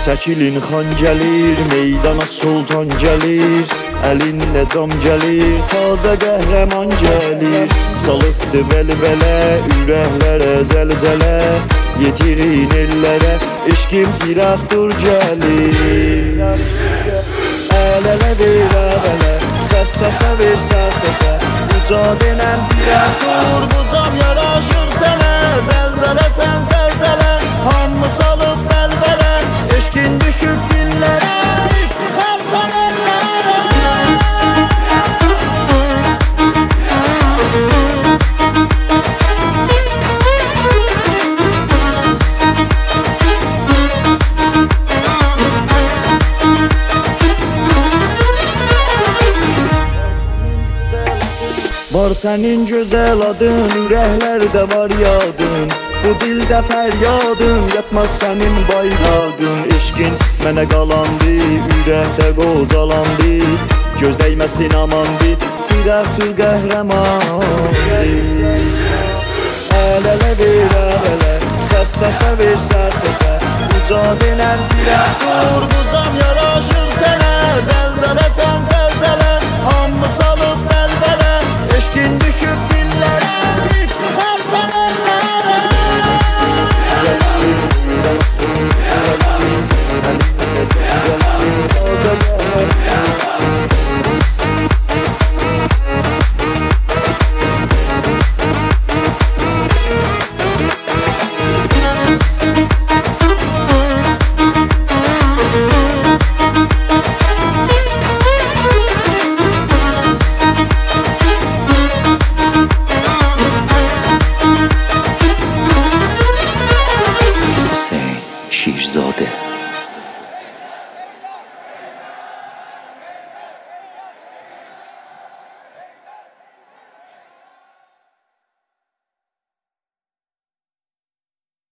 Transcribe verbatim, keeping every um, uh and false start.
Çəkilin xan gəlir, meydana sultan gəlir, əlində cam gəlir, taza qəhrəman gəlir. Salıqdı vəlvələ, ürəklərə zəlzələ, yetirin ellərə, eşqim tiraktur gəlir. Əl-ələ ver əl-ələ, səs səsə ver səs səsə, uca denən tiraktur, bu cam yaraşır sənə. Zəlzələ sən zəlzələ, hamı salıb vəlvələ, eşqin düşüb dillərə, iftixarsan ellərə. Var sənin gözəl adın, ürəklərdə var yadın, bu dildə fəryadın, yatmaz sənin bayrağın. Eşqin mənə qalandı, ürəkdə qocalandı, göz dəyməsin amandı, tiraktur qəhrəmandı. Əl-ələ ver əl-ələ, səs səsə ver səs səsə, uca denən tiraktur, bu cam yaraşır sənə. Zəlzələ sən zəlzələ,